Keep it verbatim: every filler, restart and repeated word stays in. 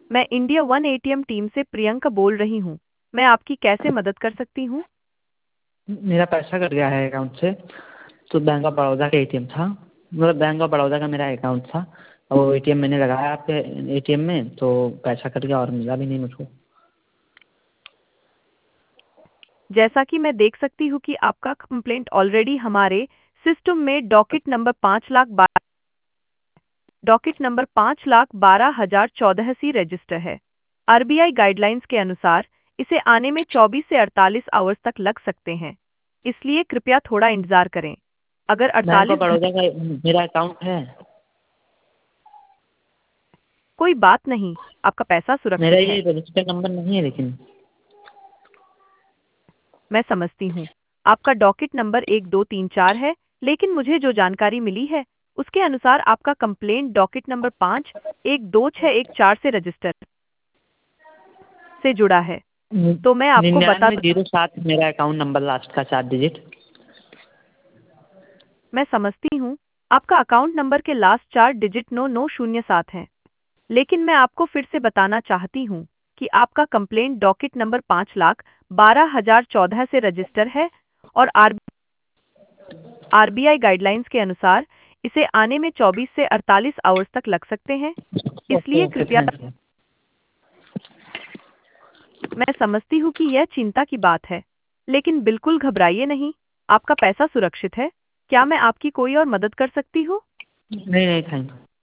मैं India one ATM team से प्रियंका बोल रही हूँ। मैं आपकी कैसे मदद कर सकती हूँ? मेरा पैसा कट गया है अकाउंट से। तो बैंक ऑफ बड़ौदा का एटीएम था, मतलब बैंक ऑफ बड़ौदा का मेरा अकाउंट था और वो एटीएम मैंने लगाया आपके एटीएम में, तो पैसा कट गया और मिला भी नहीं मुझको। जैसा कि मैं देख सकती हूँ कि आपका कंप्लेंट ऑलरेडी हमारे सिस्टम में डॉकेट नंबर पाँच लाख बारह डॉकेट नंबर पाँच लाख बारह हजार चौदह सी रजिस्टर है। आरबीआई गाइडलाइंस के अनुसार इसे आने में चौबीस से अड़तालीस आवर्स तक लग सकते हैं, इसलिए कृपया थोड़ा इंतजार करें। अगर बैंक ऑफ अड़तालीस घंटे बड़ौदा का मेरा अकाउंट है। कोई बात नहीं, आपका पैसा मेरा सुरक्षित है। ये रजिस्टर नंबर नहीं है लेकिन। मैं समझती हूँ। आपका डॉकेट नंबर एक दो तीन चार है, लेकिन मुझे जो जानकारी मिली है उसके अनुसार आपका कंप्लेंट डॉकेट नंबर पाँच एक दो छः एक चार से रजिस्टर से जुड़ा है। तो मैं आपको बता निन्यानवे जीरो सात मेरा अकाउंट नंबर, लास्ट का चार डिजिट। मैं समझती हूँ। आपका अकाउंट नंबर के लास्ट चार डिजिट नौ नौ शून्य सात हैं, लेकिन मैं आपको फिर से बताना चाहती हूँ कि आपका कंप्लेंट डॉकेट नंबर पाँच लाख बारह हजार चौदह से रजिस्टर है और आर आरबीआई गाइडलाइंस के अनुसार इसे आने में चौबीस से अड़तालीस आवर्स तक लग सकते हैं, ओके इसलिए ओके, कृपया। Thank you. मैं समझती हूँ कि यह चिंता की बात है, लेकिन बिल्कुल घबराइए नहीं। आपका पैसा सुरक्षित है। क्या मैं आपकी कोई और मदद कर सकती हूँ? नहीं नहीं, थैंक यू।